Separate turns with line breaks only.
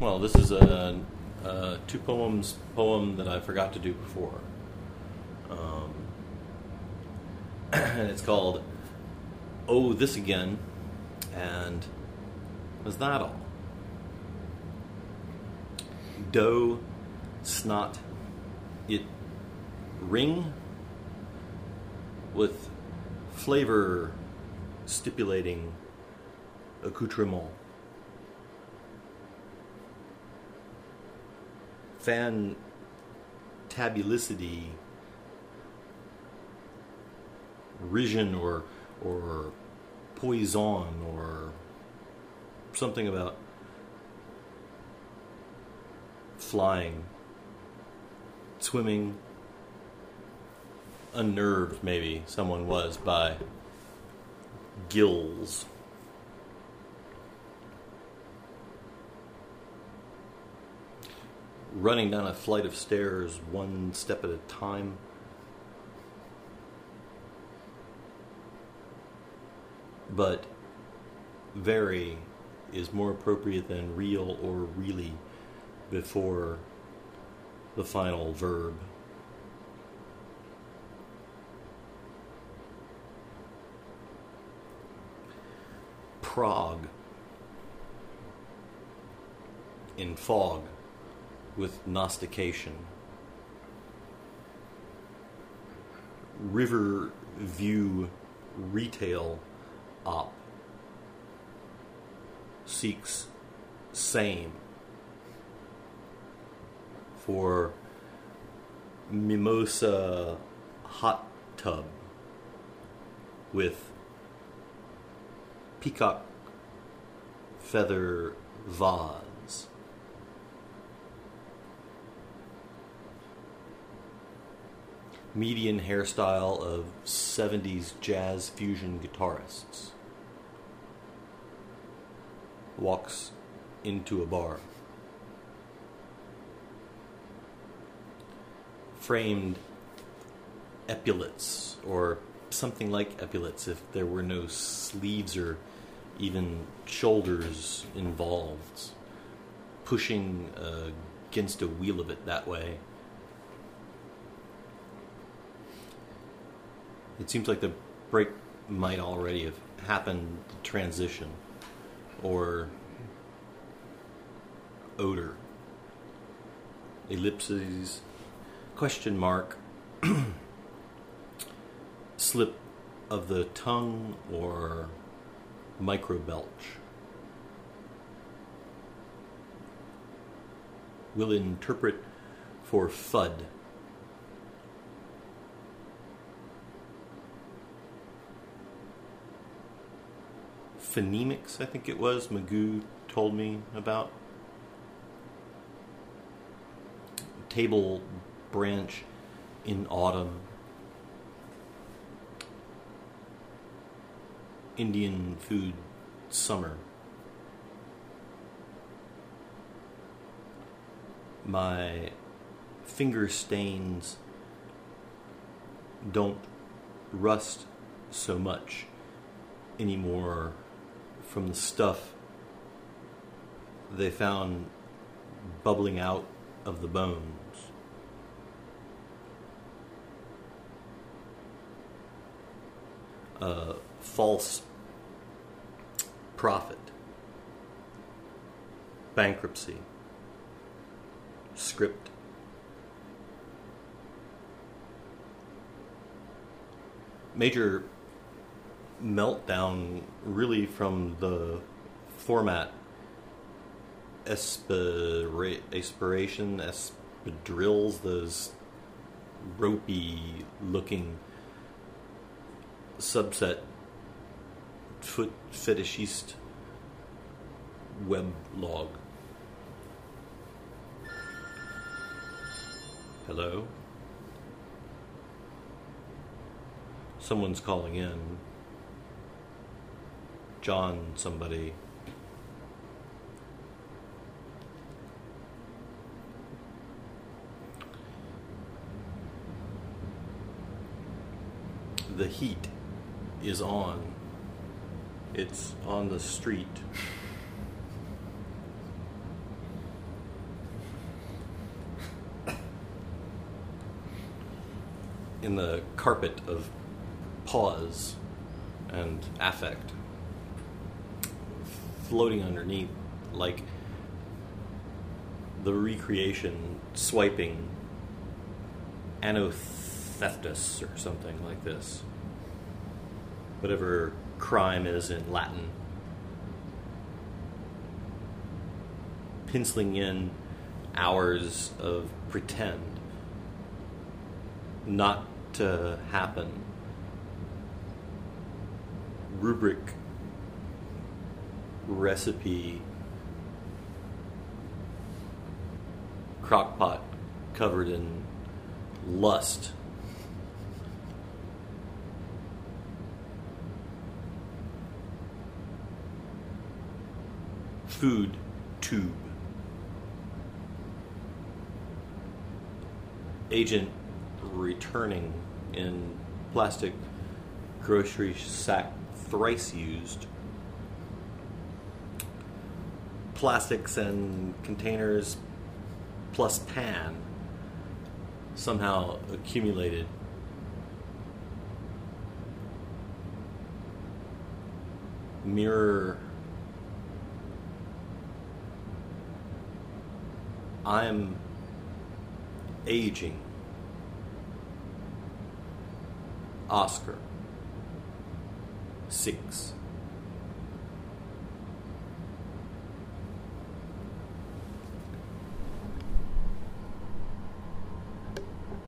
Well, this is a two poem that I forgot to do before. And it's called "Oh, This Again," and was that all? Dough, snot, it ring with flavor stipulating accoutrement. Fantabulicity, rision or poison or something about flying, swimming, unnerved maybe someone was by gills. Running down a flight of stairs one step at a time. But very is more appropriate than real or really before the final verb. Prague in fog with Gnostication. River View retail op seeks same for mimosa hot tub with peacock feather vase. Median hairstyle of 70s jazz fusion guitarists. Walks into a bar. Framed epaulets, or something like epaulets if there were no sleeves or even shoulders involved. Pushing against a wheel of it that way. It seems like the break might already have happened, the transition, or odor, ellipses, question mark, slip of the tongue, or microbelch. Will interpret for FUD. Phonemics, I think it was, Magoo told me about. Table branch in autumn. Indian food summer. My finger stains don't rust so much anymore from the stuff they found bubbling out of the bones. False profit, bankruptcy, script, major meltdown really from the format aspiration, espadrilles, those ropey looking subset foot fetishist weblog. Hello? Someone's calling in. John somebody. The heat is on. It's on the street. in the carpet of pause and affect, floating underneath like the recreation swiping Anotheftus or something like this. Whatever crime is in Latin. Penciling in hours of pretend not to happen. Rubric, recipe, crockpot covered in lust. Food tube. Agent returning in plastic grocery sack, thrice used. Plastics and containers plus pan somehow accumulated. Mirror. I'm aging. Oscar 6.